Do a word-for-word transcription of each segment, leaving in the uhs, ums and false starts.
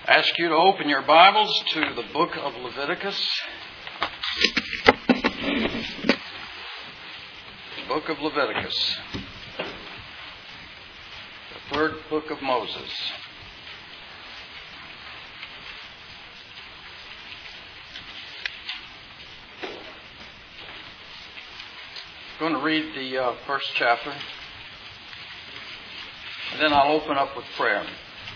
Ask you to open your Bibles to the book of Leviticus. Book of Leviticus. The third book of Moses. I'm going to read the uh, first chapter, and then I'll open up with prayer.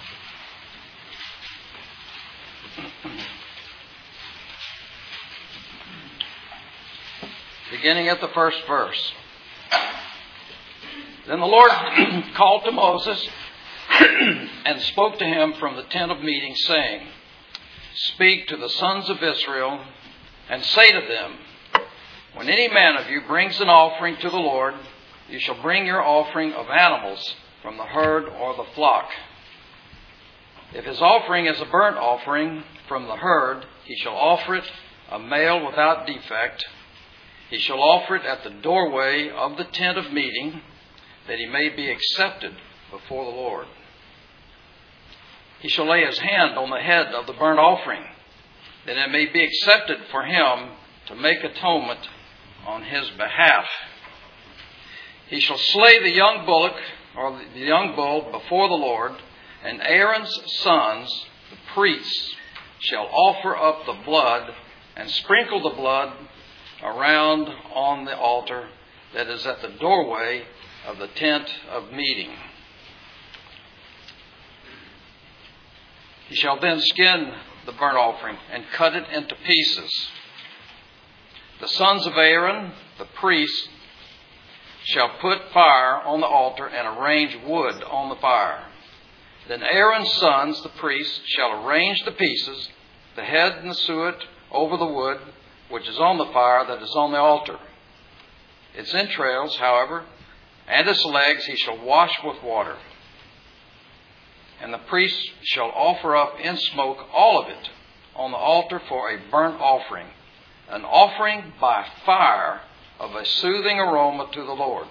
Beginning at the first verse. Then the Lord called to Moses and spoke to him from the tent of meeting, saying, Speak to the sons of Israel and say to them, When any man of you brings an offering to the Lord, you shall bring your offering of animals from the herd or the flock. If his offering is a burnt offering from the herd, he shall offer it a male without defect. He shall offer it at the doorway of the tent of meeting, that he may be accepted before the Lord. He shall lay his hand on the head of the burnt offering, that it may be accepted for him to make atonement on his behalf. He shall slay the young bullock or the young bull before the Lord, and Aaron's sons, the priests, shall offer up the blood and sprinkle the blood around on the altar that is at the doorway of the tent of meeting. He shall then skin the burnt offering and cut it into pieces. The sons of Aaron, the priests, shall put fire on the altar and arrange wood on the fire. Then Aaron's sons, the priests, shall arrange the pieces, the head and the suet, over the wood, which is on the fire that is on the altar. Its entrails, however, and its legs he shall wash with water. And the priest shall offer up in smoke all of it on the altar for a burnt offering, an offering by fire of a soothing aroma to the Lord.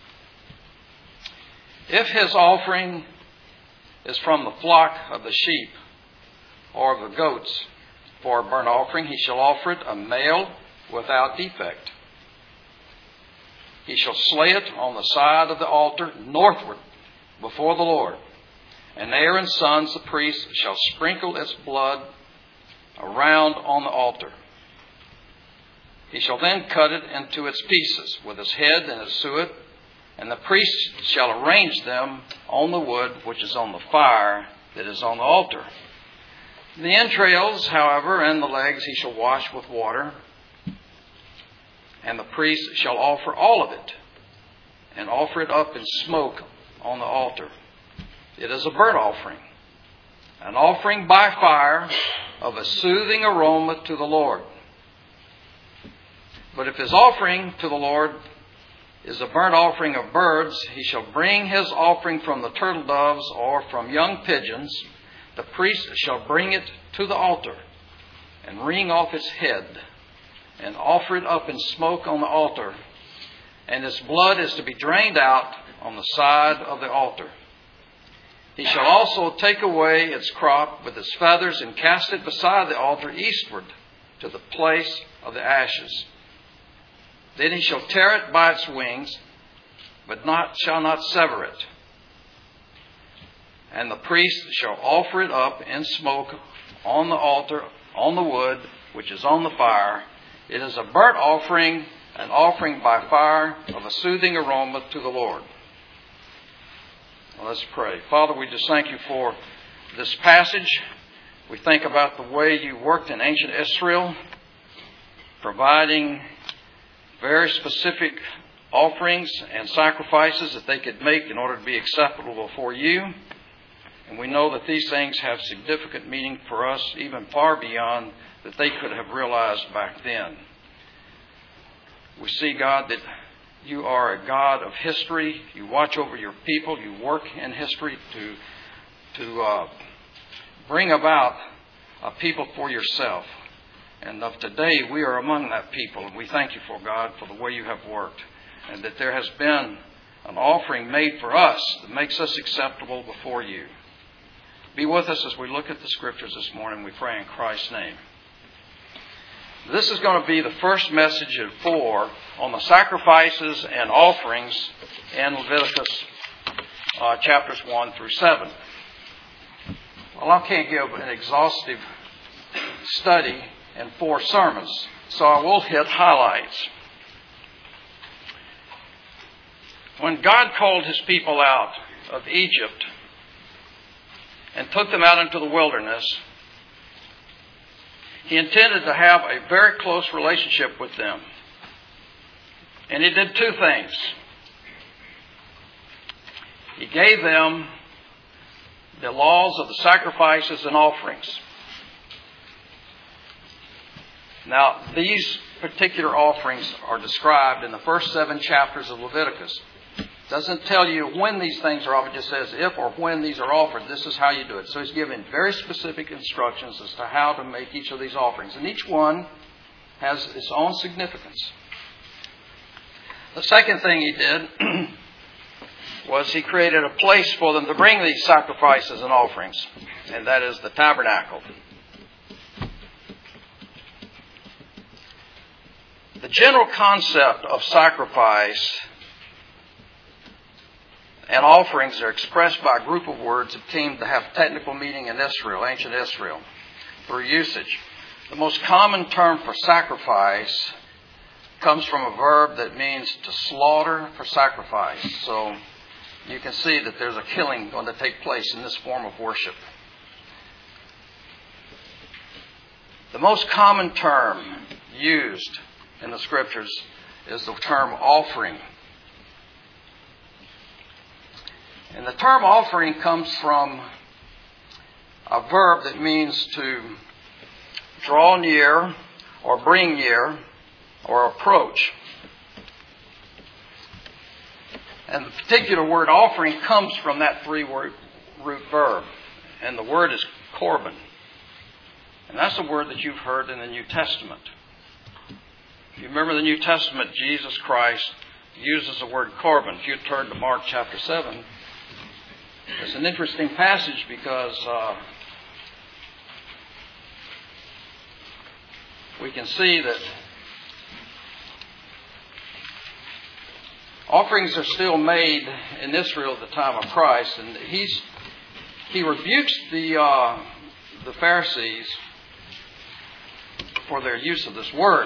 If his offering is from the flock of the sheep or of the goats, for a burnt offering, he shall offer it a male without defect. He shall slay it on the side of the altar northward before the Lord. And Aaron's sons, the priests, shall sprinkle its blood around on the altar. He shall then cut it into its pieces with its head and its suet, and the priest shall arrange them on the wood which is on the fire that is on the altar. The entrails, however, and the legs he shall wash with water, and the priest shall offer all of it, and offer it up in smoke on the altar. It is a burnt offering, an offering by fire of a soothing aroma to the Lord. But if his offering to the Lord is a burnt offering of birds, he shall bring his offering from the turtle doves or from young pigeons. The priest shall bring it to the altar and wring off its head and offer it up in smoke on the altar. And its blood is to be drained out on the side of the altar. He shall also take away its crop with its feathers and cast it beside the altar eastward to the place of the ashes. Then he shall tear it by its wings, but not shall not sever it. And the priest shall offer it up in smoke on the altar, on the wood, which is on the fire. It is a burnt offering, an offering by fire of a soothing aroma to the Lord. Well, let's pray. Father, we just thank you for this passage. We think about the way you worked in ancient Israel, providing very specific offerings and sacrifices that they could make in order to be acceptable before you. And we know that these things have significant meaning for us, even far beyond that they could have realized back then. We see, God, that you are a God of history. You watch over your people. You work in history to, to uh, bring about a people for yourself. And of today, we are among that people. And we thank you for, God, for the way you have worked. And that there has been an offering made for us that makes us acceptable before you. be with us as we look at the Scriptures this morning. We pray in Christ's name. This is going to be the first message of four on the sacrifices and offerings in Leviticus uh, chapters one through seven. Well, I can't give an exhaustive study in four sermons, so I will hit highlights. When God called His people out of Egypt and took them out into the wilderness, He intended to have a very close relationship with them. And He did two things. He gave them the laws of the sacrifices and offerings. Now, these particular offerings are described in the first seven chapters of Leviticus. It doesn't tell you when these things are offered. It just says if or when these are offered, this is how you do it. So He's giving very specific instructions as to how to make each of these offerings. And each one has its own significance. The second thing He did was He created a place for them to bring these sacrifices and offerings. And that is the tabernacle. The general concept of sacrifice and offerings are expressed by a group of words that came to have technical meaning in Israel, ancient Israel, through usage. The most common term for sacrifice comes from a verb that means to slaughter for sacrifice. So you can see that there's a killing going to take place in this form of worship. The most common term used in the Scriptures is the term offering. And the term offering comes from a verb that means to draw near or bring near or approach. And the particular word offering comes from that three-word root verb. And the word is korban. And that's a word that you've heard in the New Testament. If you remember the New Testament, Jesus Christ uses the word korban. If you turn to Mark chapter seven, it's an interesting passage because uh, we can see that offerings are still made in Israel at the time of Christ, and he's he rebukes the uh, the Pharisees for their use of this word.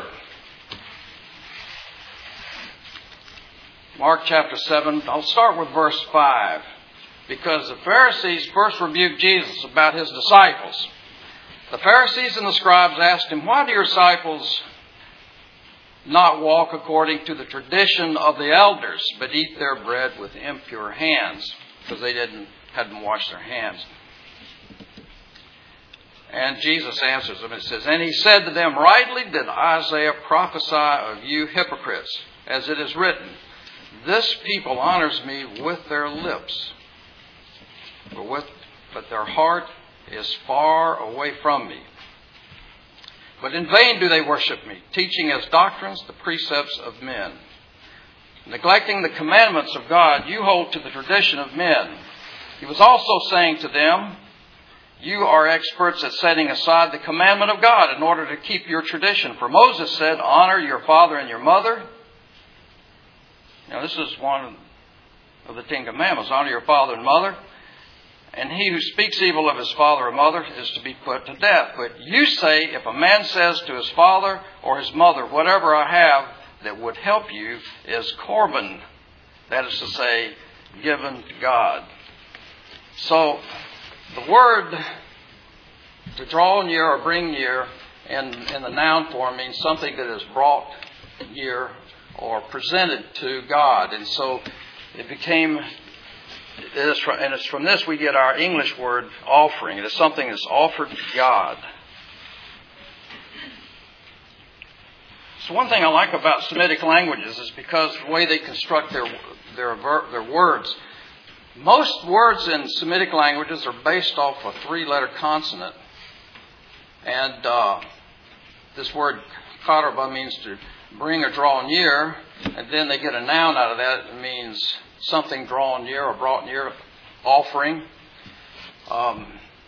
Mark chapter seven, I'll start with verse five, because the Pharisees first rebuked Jesus about His disciples. The Pharisees and the scribes asked Him, "Why do your disciples not walk according to the tradition of the elders, but eat their bread with impure hands?" Because they didn't hadn't washed their hands. And Jesus answers them and says, "And He said to them, Rightly did Isaiah prophesy of you hypocrites, as it is written, This people honors me with their lips, but, with, but their heart is far away from me. But in vain do they worship me, teaching as doctrines the precepts of men. Neglecting the commandments of God, you hold to the tradition of men." He was also saying to them, "You are experts at setting aside the commandment of God in order to keep your tradition. For Moses said, honor your father and your mother." Now this is one of the Ten Commandments, honor your father and mother. "And he who speaks evil of his father or mother is to be put to death. But you say, if a man says to his father or his mother, whatever I have that would help you is korban," that is to say, given to God. So the word to draw near or bring near in, in the noun form means something that is brought near or presented to God. And so it became, it is from, and it's from this we get our English word offering. It is something that's offered to God. So one thing I like about Semitic languages is because the way they construct their their, their words. Most words in Semitic languages are based off a three-letter consonant. And uh, this word katarba means to bring or draw near, and then they get a noun out of that. It means something drawn near or brought near, offering. Um,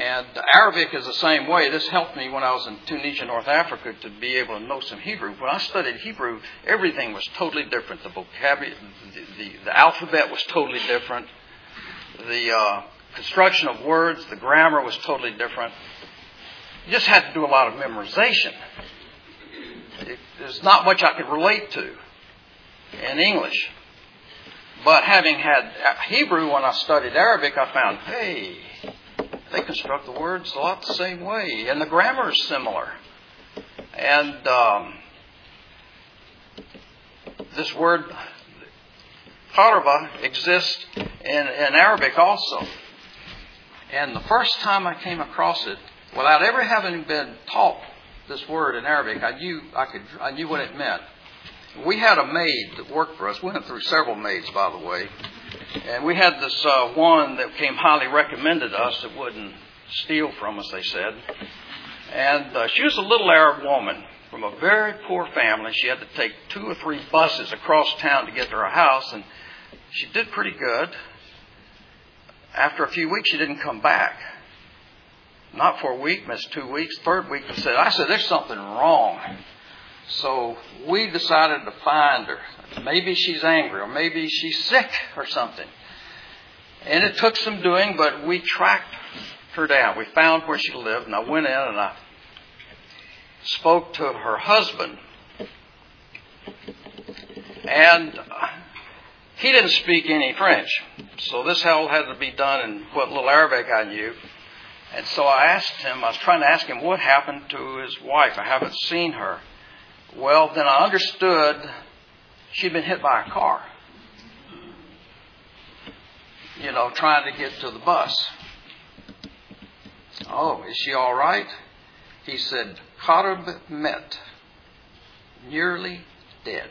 And Arabic is the same way. This helped me when I was in Tunisia, North Africa, to be able to know some Hebrew. When I studied Hebrew, everything was totally different. The vocabulary, the, the, the alphabet was totally different. The uh, construction of words, the grammar was totally different. You just had to do a lot of memorization. It, there's not much I could relate to in English. But having had Hebrew when I studied Arabic, I found, hey, they construct the words a lot the same way. And the grammar is similar. And um, this word, qaraba, exists in, in Arabic also. And the first time I came across it, without ever having been taught this word in Arabic, I knew I could I knew what it meant. We had a maid that worked for us. We went through several maids, by the way. And we had this uh, one that came highly recommended to us that wouldn't steal from us, they said. And uh, she was a little Arab woman from a very poor family. She had to take two or three buses across town to get to her house, and she did pretty good. After a few weeks, she didn't come back. Not for a week, missed two weeks. Third week, I said, I said, there's something wrong. So we decided to find her. Maybe she's angry, or maybe she's sick or something. And it took some doing, but we tracked her down. We found where she lived, and I went in and I spoke to her husband. And he didn't speak any French. So this all had to be done in what little Arabic I knew. And so I asked him, I was trying to ask him what happened to his wife. I haven't seen her. Well, then I understood she'd been hit by a car. You know, trying to get to the bus. Oh, is she all right? He said, qarab met, nearly dead.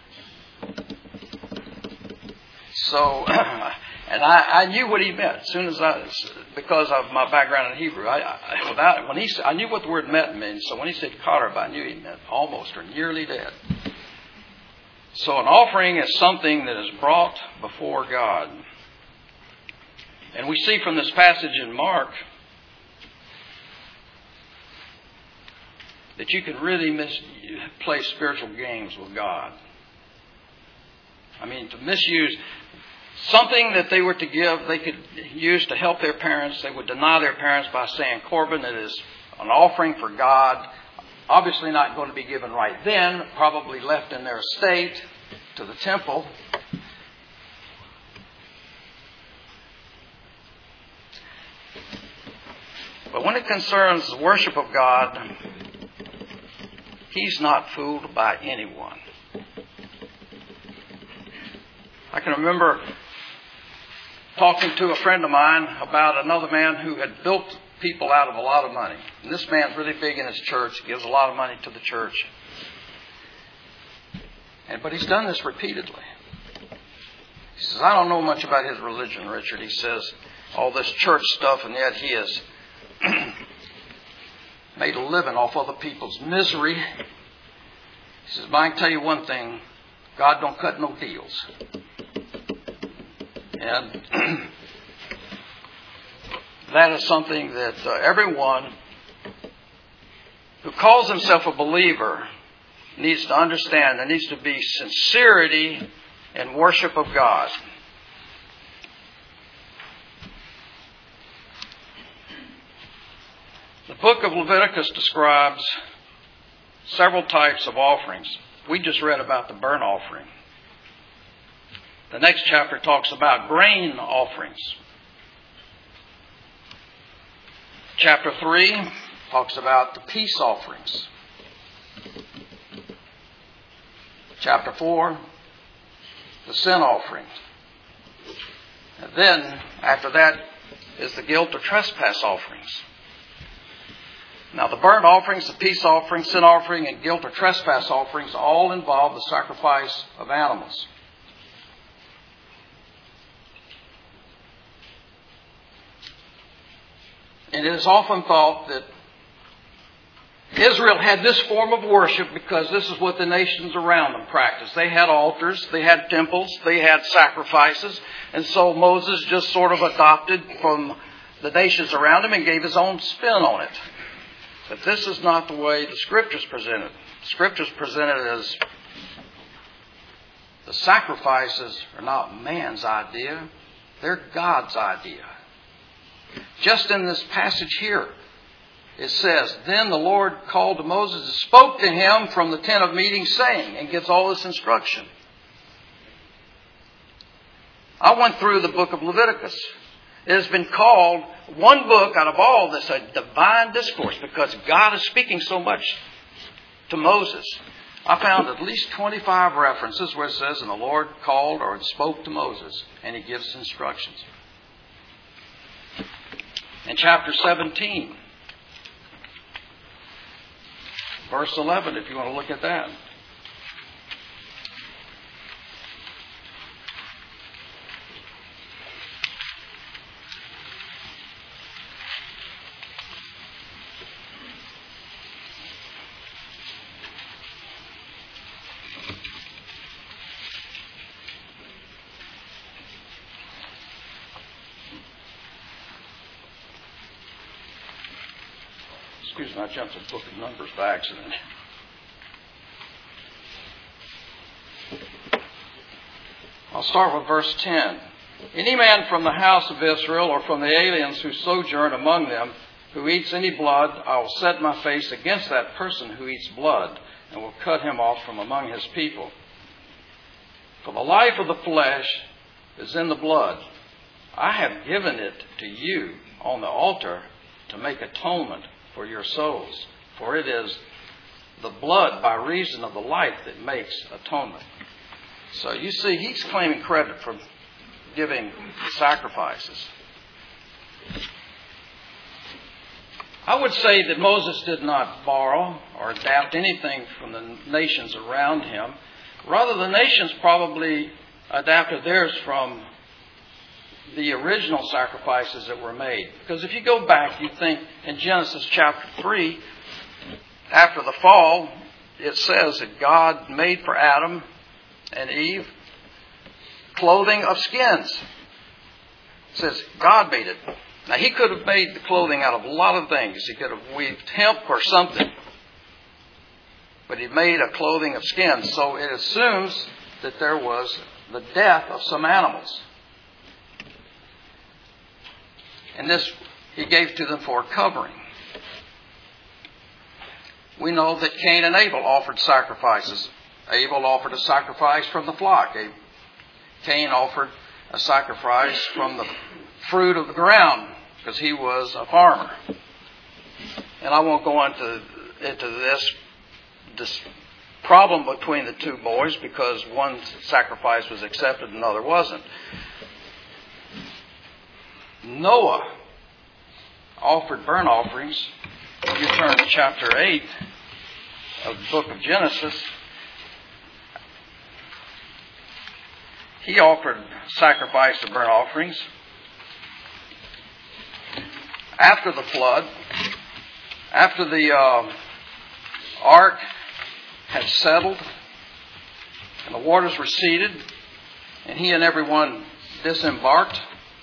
So, and I, I knew what he meant as soon as I, because of my background in Hebrew. I, I, without, when he, I knew what the word met means. So when he said qarab, I knew he meant almost or nearly dead. So an offering is something that is brought before God. And we see from this passage in Mark that you can really mis- play spiritual games with God. I mean, to misuse something that they were to give, they could use to help their parents. They would deny their parents by saying, Corban, it is an offering for God. Obviously not going to be given right then, probably left in their estate to the temple. But when it concerns the worship of God, He's not fooled by anyone. I can remember talking to a friend of mine about another man who had built people out of a lot of money. And this man's really big in his church, gives a lot of money to the church. And but he's done this repeatedly. He says, I don't know much about his religion, Richard. He says, all this church stuff, and yet he has made a living off other people's misery. He says, but I can tell you one thing, God don't cut no deals. And that is something that uh, everyone who calls himself a believer needs to understand. There needs to be sincerity in worship of God. The book of Leviticus describes several types of offerings. We just read about the burnt offering. The next chapter talks about grain offerings. Chapter three talks about the peace offerings. Chapter four, the sin offering. And then, after that, is the guilt or trespass offerings. Now, the burnt offerings, the peace offering, sin offering, and guilt or trespass offerings all involve the sacrifice of animals. And it is often thought that Israel had this form of worship because this is what the nations around them practiced. They had altars, they had temples, they had sacrifices. And so Moses just sort of adopted from the nations around him and gave his own spin on it. But this is not the way the Scriptures present it. The Scriptures present it as the sacrifices are not man's idea, they're God's idea. Just in this passage here, it says, Then the Lord called to Moses and spoke to him from the tent of meeting, saying, and gives all this instruction. I went through the book of Leviticus. It has been called one book out of all this a divine discourse because God is speaking so much to Moses. I found at least twenty-five references where it says, and the Lord called or spoke to Moses, and he gives instructions. In chapter seventeen, verse eleven, if you want to look at that. Excuse me, I jumped to the book of Numbers by accident. I'll start with verse ten. Any man from the house of Israel or from the aliens who sojourn among them who eats any blood, I will set my face against that person who eats blood and will cut him off from among his people. For the life of the flesh is in the blood. I have given it to you on the altar to make atonement for your souls. For it is the blood by reason of the life that makes atonement. So you see, he's claiming credit for giving sacrifices. I would say that Moses did not borrow or adapt anything from the nations around him. Rather, the nations probably adapted theirs from the original sacrifices that were made. Because if you go back, you think in Genesis chapter three, after the fall, it says that God made for Adam and Eve clothing of skins. It says God made it. Now, he could have made the clothing out of a lot of things. He could have weaved hemp or something. But he made a clothing of skins. So it assumes that there was the death of some animals. And this he gave to them for a covering. We know that Cain and Abel offered sacrifices. Abel offered a sacrifice from the flock. Cain offered a sacrifice from the fruit of the ground because he was a farmer. And I won't go into, into this, this problem between the two boys because one sacrifice was accepted and another wasn't. Noah offered burnt offerings. If you turn to chapter eight of the book of Genesis, he offered sacrifice of burnt offerings. After the flood, after the uh, ark had settled and the waters receded, and he and everyone disembarked,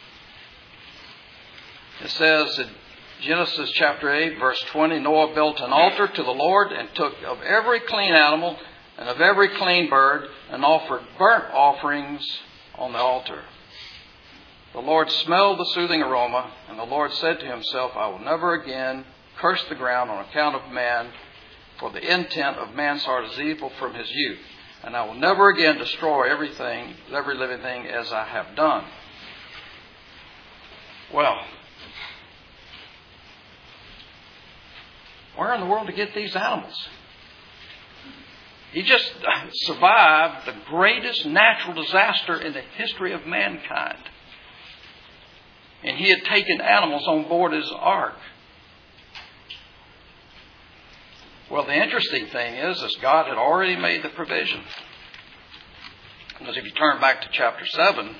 it says in Genesis chapter eight, verse twenty, Noah built an altar to the Lord and took of every clean animal and of every clean bird and offered burnt offerings on the altar. The Lord smelled the soothing aroma, and the Lord said to himself, I will never again curse the ground on account of man, for the intent of man's heart is evil from his youth. And I will never again destroy everything, every living thing as I have done. Well, where in the world to get these animals? He just survived the greatest natural disaster in the history of mankind. And he had taken animals on board his ark. Well, the interesting thing is, is God had already made the provision. Because if you turn back to chapter seven,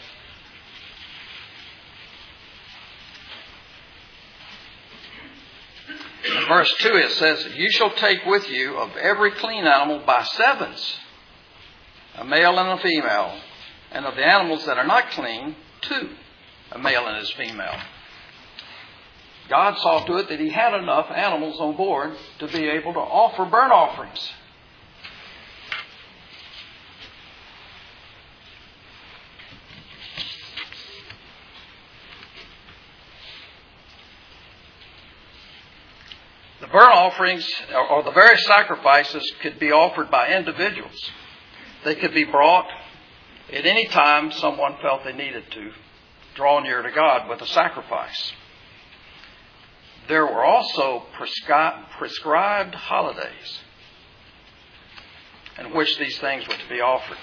in verse two it says, you shall take with you of every clean animal by sevens, a male and a female, and of the animals that are not clean, two, a male and his female. God saw to it that he had enough animals on board to be able to offer burnt offerings. The burnt offerings, or the various sacrifices, could be offered by individuals. They could be brought at any time someone felt they needed to draw near to God with a sacrifice. There were also prescri- prescribed holidays in which these things were to be offered.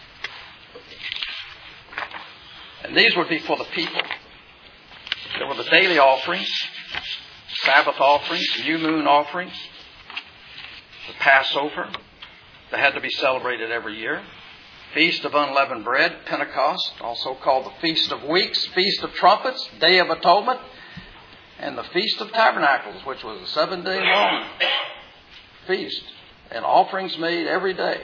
And these would be for the people. There were the daily offerings, Sabbath offerings, new moon offerings, the Passover that had to be celebrated every year, Feast of Unleavened Bread, Pentecost, also called the Feast of Weeks, Feast of Trumpets, Day of Atonement, and the Feast of Tabernacles, which was a seven-day long feast, and offerings made every day.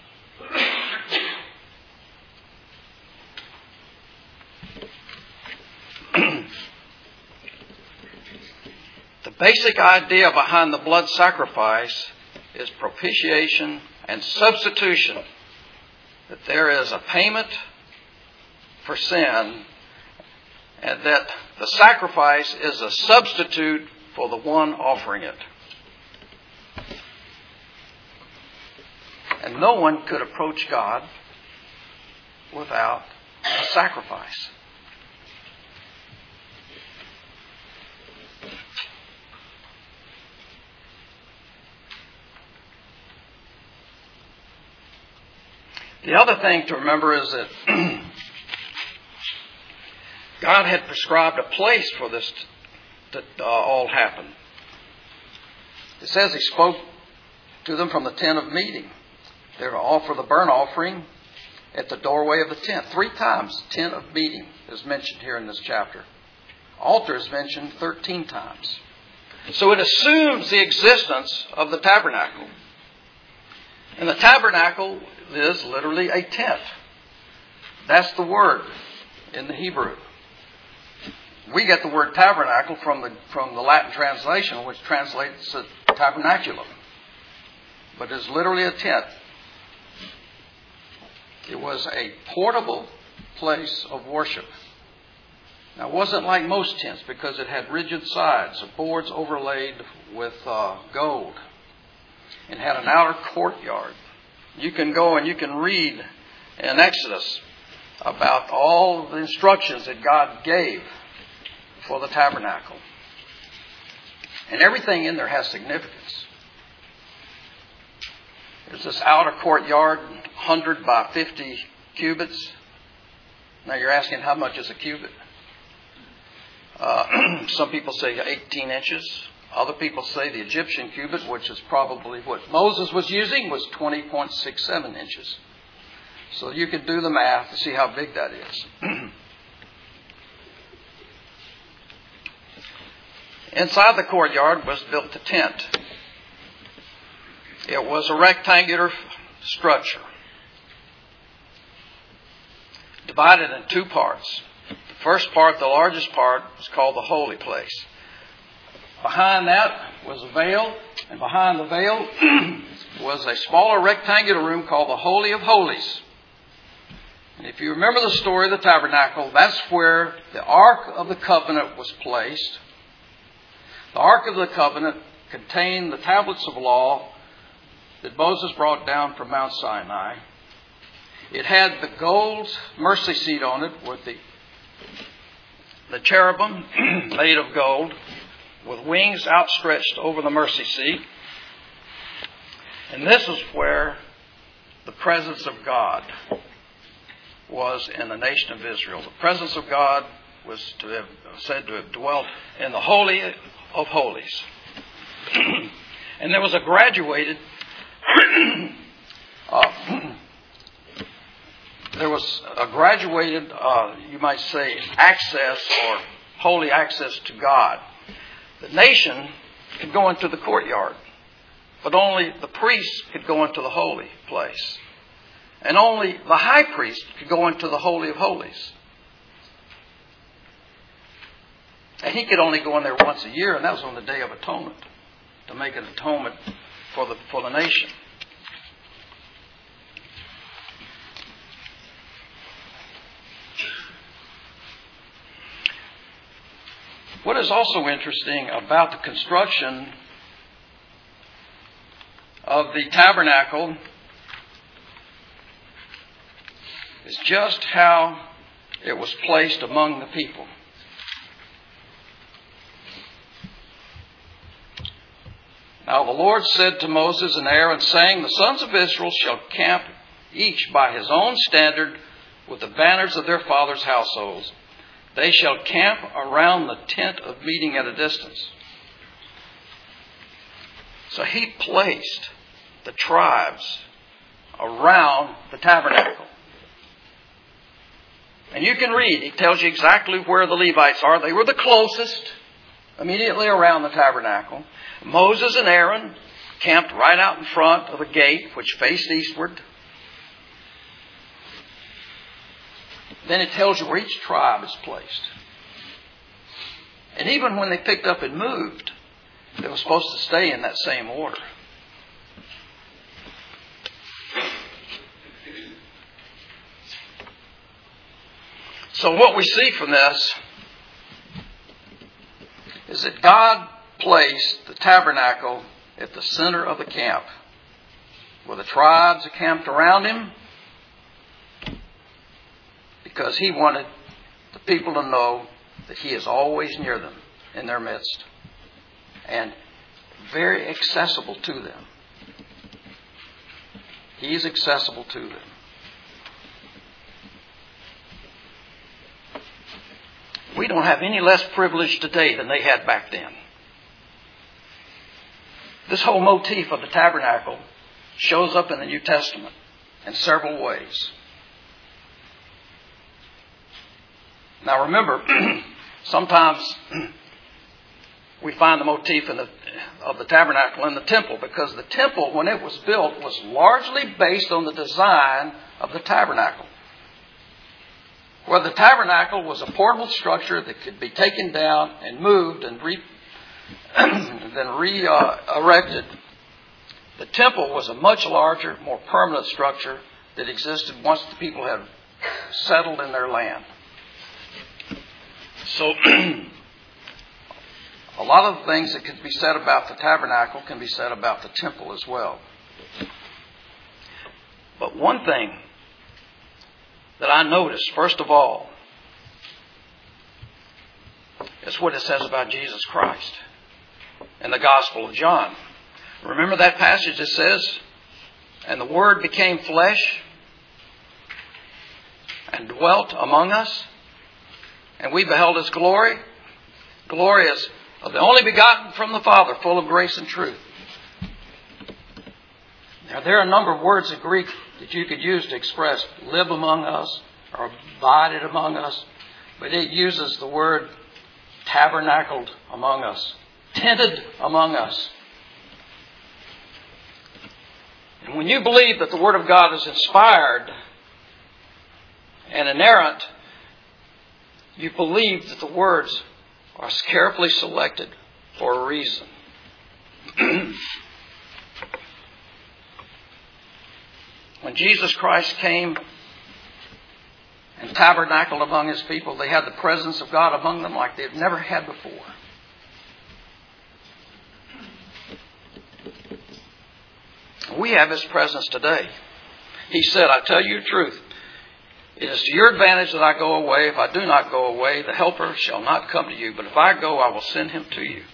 The basic idea behind the blood sacrifice is propitiation and substitution. That there is a payment for sin, and that the sacrifice is a substitute for the one offering it. And no one could approach God without a sacrifice. The other thing to remember is that God had prescribed a place for this to uh, all happen. It says he spoke to them from the tent of meeting. They were to offer the burnt offering at the doorway of the tent. Three times tent of meeting is mentioned here in this chapter. Altar is mentioned thirteen times. So it assumes the existence of the tabernacle. And the tabernacle is literally a tent. That's the word in the Hebrew. We get the word tabernacle from the from the Latin translation, which translates to tabernaculum. But it's literally a tent. It was a portable place of worship. Now, it wasn't like most tents because it had rigid sides, boards overlaid with uh, gold, and had an outer courtyard. You can go and you can read in Exodus about all the instructions that God gave for the tabernacle. And everything in there has significance. There's this outer courtyard, one hundred by fifty cubits. Now you're asking, how much is a cubit? Uh, some people say eighteen inches. Other people say the Egyptian cubit, which is probably what Moses was using, was twenty point six seven inches. So you could do the math to see how big that is. Inside the courtyard was built a tent. It was a rectangular structure, divided in two parts. The first part, the largest part, was called the holy place. Behind that was a veil, and behind the veil was a smaller rectangular room called the Holy of Holies. And if you remember the story of the tabernacle, that's where the Ark of the Covenant was placed. The Ark of the Covenant contained the tablets of law that Moses brought down from Mount Sinai. It had the gold mercy seat on it with the, the cherubim made of gold, with wings outstretched over the mercy seat. And this is where the presence of God was in the nation of Israel. The presence of God was to have said to have dwelt in the Holy of Holies. And there was a graduated uh, there was a graduated uh, you might say access, or holy access to God. The nation could go into the courtyard, but only the priests could go into the holy place. And only the high priest could go into the Holy of Holies. And he could only go in there once a year, and that was on the Day of Atonement, to make an atonement for the, for the nation. What is also interesting about the construction of the tabernacle is just how it was placed among the people. Now the Lord said to Moses and Aaron, saying, the sons of Israel shall camp each by his own standard with the banners of their fathers' households. They shall camp around the tent of meeting at a distance. So he placed the tribes around the tabernacle. And you can read, he tells you exactly where the Levites are. They were the closest, immediately around the tabernacle. Moses and Aaron camped right out in front of a gate which faced eastward. Then it tells you where each tribe is placed. And even when they picked up and moved, they were supposed to stay in that same order. So what we see from this is that God placed the tabernacle at the center of the camp, where the tribes are camped around him, because he wanted the people to know that he is always near them, in their midst, and very accessible to them. He is accessible to them. We don't have any less privilege today than they had back then. This whole motif of the tabernacle shows up in the New Testament in several ways. Now remember, sometimes we find the motif in the, of the tabernacle in the temple, because the temple, when it was built, was largely based on the design of the tabernacle. Where the tabernacle was a portable structure that could be taken down and moved and re, then re-erected, uh, the temple was a much larger, more permanent structure that existed once the people had settled in their land. So, a lot of the things that could be said about the tabernacle can be said about the temple as well. But one thing that I noticed, first of all, is what it says about Jesus Christ in the Gospel of John. Remember that passage that says, and the Word became flesh and dwelt among us, and we beheld His glory. Glory is of the only begotten from the Father, full of grace and truth. Now, there are a number of words in Greek that you could use to express live among us or abided among us, but it uses the word tabernacled among us, tented among us. And when you believe that the Word of God is inspired and inerrant, you believe that the words are carefully selected for a reason. When Jesus Christ came and tabernacled among His people, they had the presence of God among them like they've never had before. We have His presence today. He said, I tell you the truth, it is to your advantage that I go away. If I do not go away, the Helper shall not come to you. But if I go, I will send Him to you.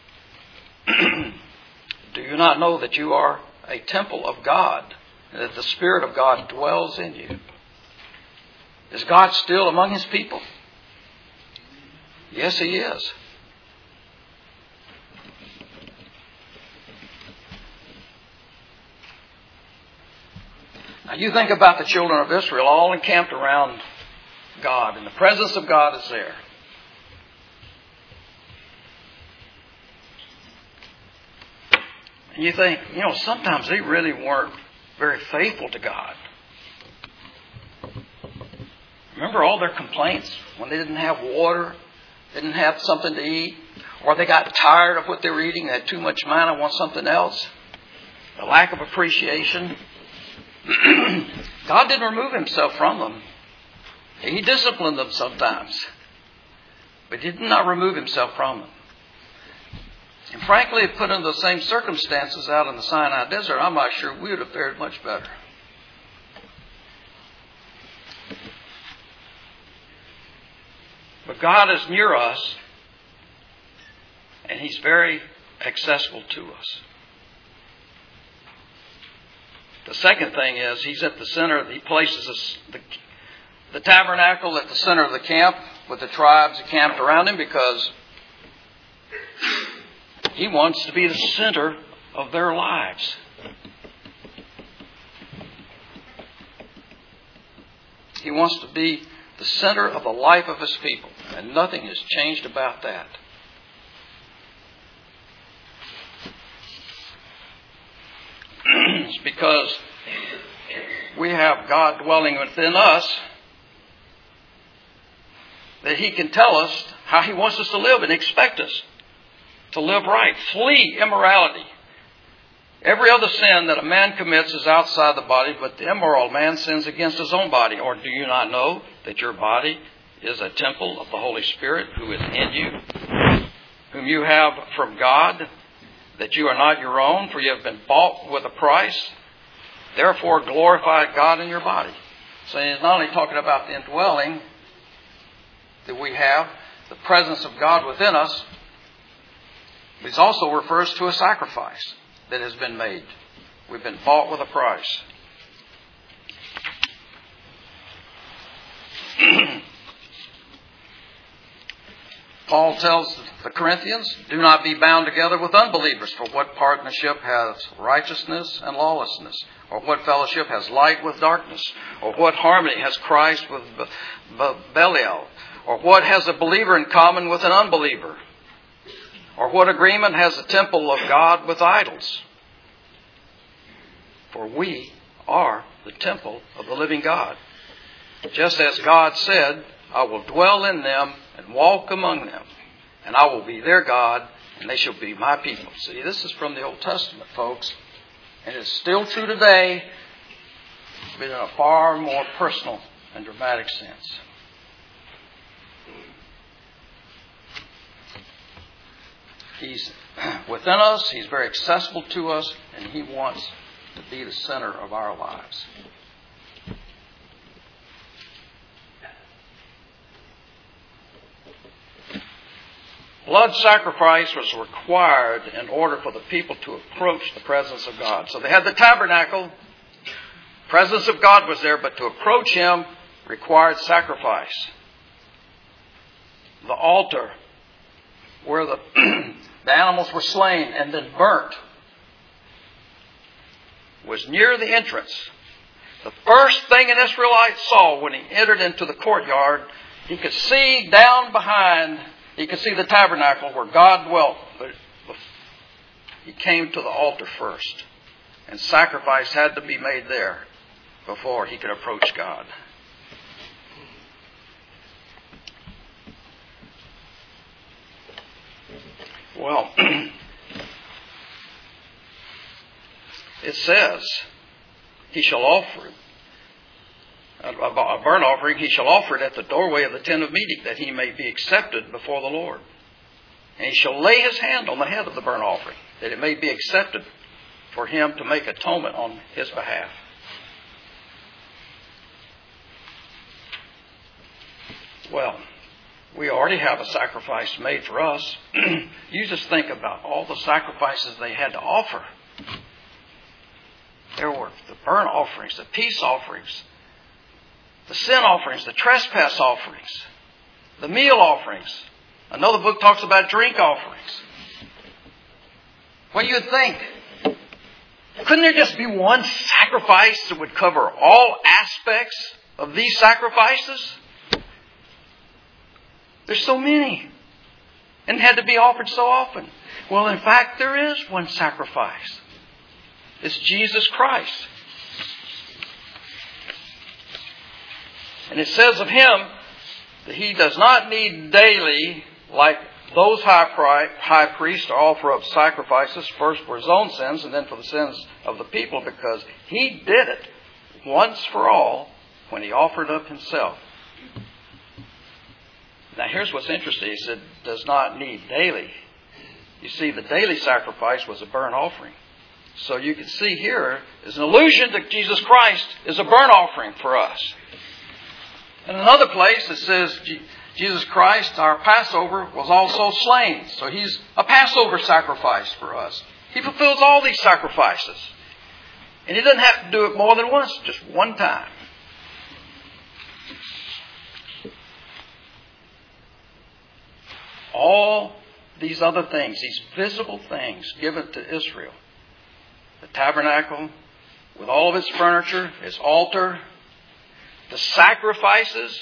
Do you not know that you are a temple of God, and that the Spirit of God dwells in you? Is God still among His people? Yes, He is. Now you think about the children of Israel all encamped around God, and the presence of God is there. And you think, you know, sometimes they really weren't very faithful to God. Remember all their complaints when they didn't have water didn't have something to eat, or they got tired of what they were eating, they had too much manna, want something else, the lack of appreciation. God didn't remove himself from them. He disciplined them sometimes, but he did not remove himself from them. And frankly, if put in the same circumstances out in the Sinai desert, I'm not sure we would have fared much better. But God is near us, and he's very accessible to us. The second thing is he's at the center. He places us, the, the tabernacle at the center of the camp with the tribes camped around him because he wants to be the center of their lives. He wants to be the center of the life of his people, and nothing has changed about that. It's because we have God dwelling within us that he can tell us how he wants us to live and expect us to live right. Flee immorality. Every other sin that a man commits is outside the body, but the immoral man sins against his own body. Or do you not know that your body is a temple of the Holy Spirit who is in you, whom you have from God, that you are not your own, for you have been bought with a price? Therefore glorify God in your body. So he's not only talking about the indwelling that we have, the presence of God within us, but he also refers to a sacrifice that has been made. We've been bought with a price. Paul tells the Corinthians, do not be bound together with unbelievers, for what partnership has righteousness and lawlessness? Or what fellowship has light with darkness? Or what harmony has Christ with Belial? Or what has a believer in common with an unbeliever? Or what agreement has the temple of God with idols? For we are the temple of the living God. Just as God said, I will dwell in them and walk among them, and I will be their God, and they shall be my people. See, this is from the Old Testament, folks, and it's still true today, but in a far more personal and dramatic sense. He's within us, he's very accessible to us, and he wants to be the center of our lives. Blood sacrifice was required in order for the people to approach the presence of God. So they had the tabernacle. The presence of God was there, but to approach him required sacrifice. The altar where the, the animals were slain and then burnt was near the entrance. The first thing an Israelite saw when he entered into the courtyard, he could see down behind, he could see the tabernacle where God dwelt. But he came to the altar first. And sacrifice had to be made there before he could approach God. Well, it says, he shall offer it. A burnt offering, he shall offer it at the doorway of the tent of meeting, that he may be accepted before the Lord. And he shall lay his hand on the head of the burnt offering, that it may be accepted for him to make atonement on his behalf. Well, we already have a sacrifice made for us. You just think about all the sacrifices they had to offer. There were the burnt offerings, the peace offerings, the sin offerings, the trespass offerings, the meal offerings. Another book talks about drink offerings. What do you think? Couldn't there just be one sacrifice that would cover all aspects of these sacrifices? There's so many. And had to be offered so often. Well, in fact, there is one sacrifice. It's Jesus Christ. And it says of him that he does not need daily like those high, pri- high priests, to offer up sacrifices, first for his own sins and then for the sins of the people, because he did it once for all when he offered up himself. Now here's what's interesting. He said, does not need daily. You see, the daily sacrifice was a burnt offering. So you can see here is an allusion that Jesus Christ is a burnt offering for us. In another place it says Jesus Christ, our Passover, was also slain. So he's a Passover sacrifice for us. He fulfills all these sacrifices. And he doesn't have to do it more than once, just one time. All these other things, these visible things given to Israel, the tabernacle with all of its furniture, its altar, the sacrifices,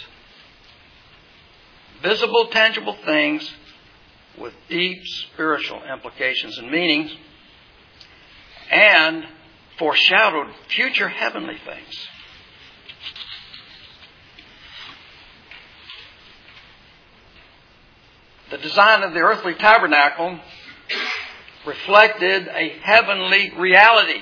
visible, tangible things with deep spiritual implications and meanings, and foreshadowed future heavenly things. The design of the earthly tabernacle reflected a heavenly reality.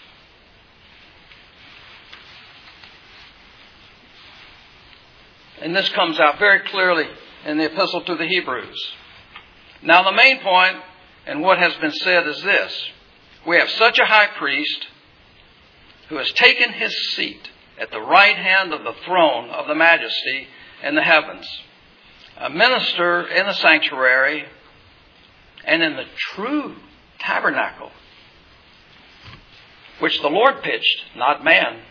And this comes out very clearly in the Epistle to the Hebrews. Now the main point in what has been said is this. We have such a high priest who has taken his seat at the right hand of the throne of the majesty in the heavens, a minister in the sanctuary and in the true tabernacle, which the Lord pitched, not man.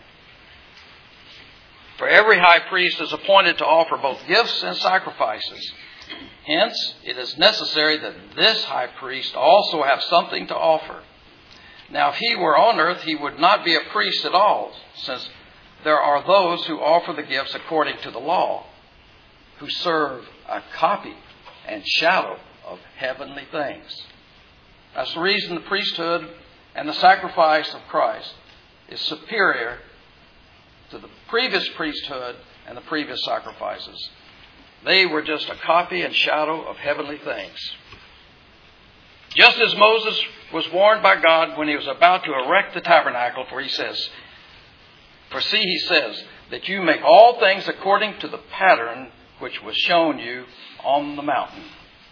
For every high priest is appointed to offer both gifts and sacrifices. Hence, it is necessary that this high priest also have something to offer. Now, if he were on earth, he would not be a priest at all, since there are those who offer the gifts according to the law, who serve a copy and shadow of heavenly things. That's the reason the priesthood and the sacrifice of Christ is superior to the previous priesthood and the previous sacrifices. They were just a copy and shadow of heavenly things. Just as Moses was warned by God when he was about to erect the tabernacle, for he says, for see, he says, that you make all things according to the pattern which was shown you on the mountain.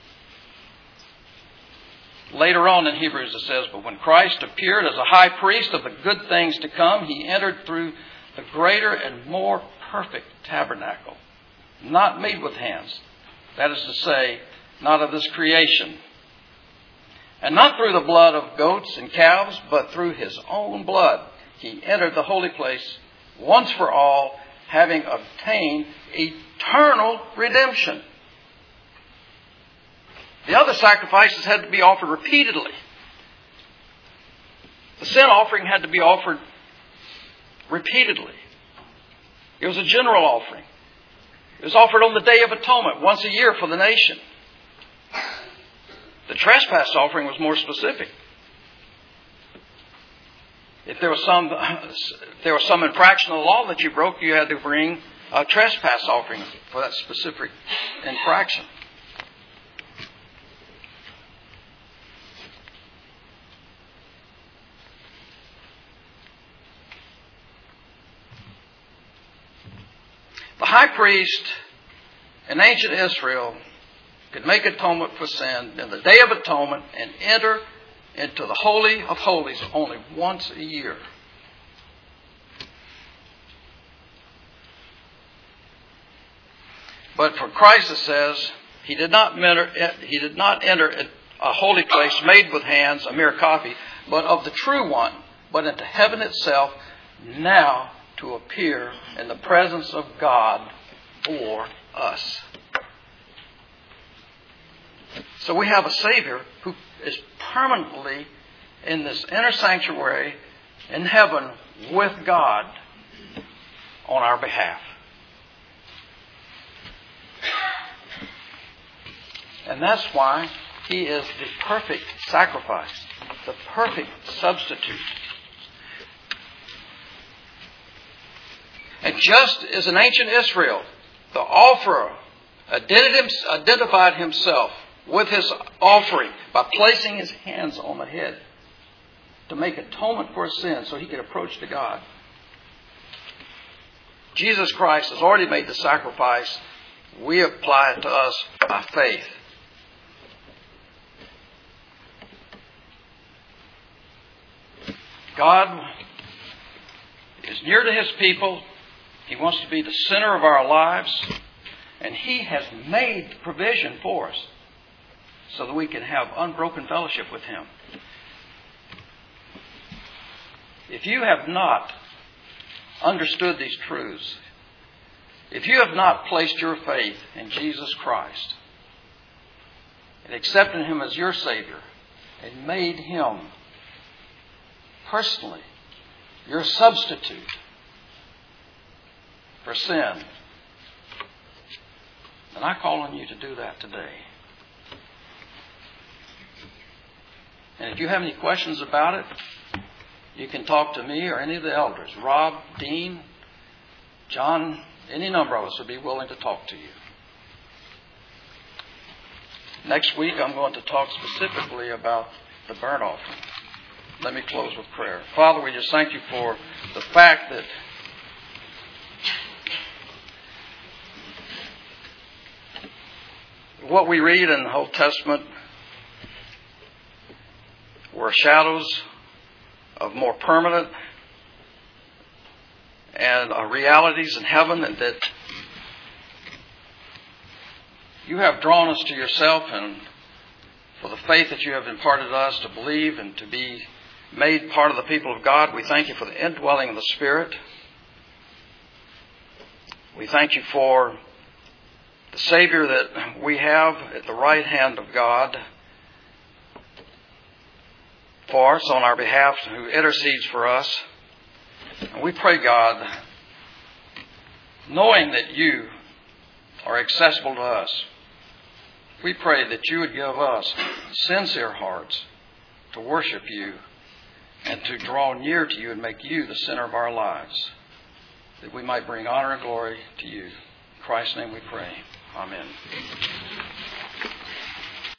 Later on in Hebrews it says, but when Christ appeared as a high priest of the good things to come, he entered through the greater and more perfect tabernacle, not made with hands. That is to say, not of this creation. And not through the blood of goats and calves, but through his own blood. He entered the holy place once for all, having obtained eternal redemption. The other sacrifices had to be offered repeatedly. The sin offering had to be offered repeatedly. It was a general offering. It was offered on the Day of Atonement, once a year for the nation. The trespass offering was more specific. If there was some, if there was some infraction of the law that you broke, you had to bring a trespass offering for that specific infraction. The high priest in ancient Israel could make atonement for sin in the Day of Atonement and enter into the Holy of Holies only once a year. But for Christ, it says, he did not enter, he did not enter a holy place made with hands, a mere copy, but of the true one, but into heaven itself, now to appear in the presence of God for us. So we have a Savior who is permanently in this inner sanctuary in heaven with God on our behalf. And that's why he is the perfect sacrifice, the perfect substitute. And just as in ancient Israel, the offerer identified himself with his offering by placing his hands on the head to make atonement for his sins so he could approach to God. Jesus Christ has already made the sacrifice. We apply it to us by faith. God is near to his people. He wants to be the center of our lives. And he has made provision for us so that we can have unbroken fellowship with him. If you have not understood these truths, if you have not placed your faith in Jesus Christ and accepted him as your Savior and made him personally your substitute for sin, then I call on you to do that today. And if you have any questions about it, you can talk to me or any of the elders. Rob, Dean, John, any number of us would be willing to talk to you. Next week I'm going to talk specifically about the burnt offering. Let me close with prayer. Father, we just thank you for the fact that what we read in the Old Testament were shadows of more permanent and uh, realities in heaven, and that you have drawn us to yourself, and for the faith that you have imparted us to believe and to be made part of the people of God, we thank you for the indwelling of the Spirit. We thank you for the Savior that we have at the right hand of God for us on our behalf, who intercedes for us. And we pray, God, knowing that you are accessible to us, we pray that you would give us sincere hearts to worship you and to draw near to you and make you the center of our lives, that we might bring honor and glory to you. In Christ's name we pray. Amen.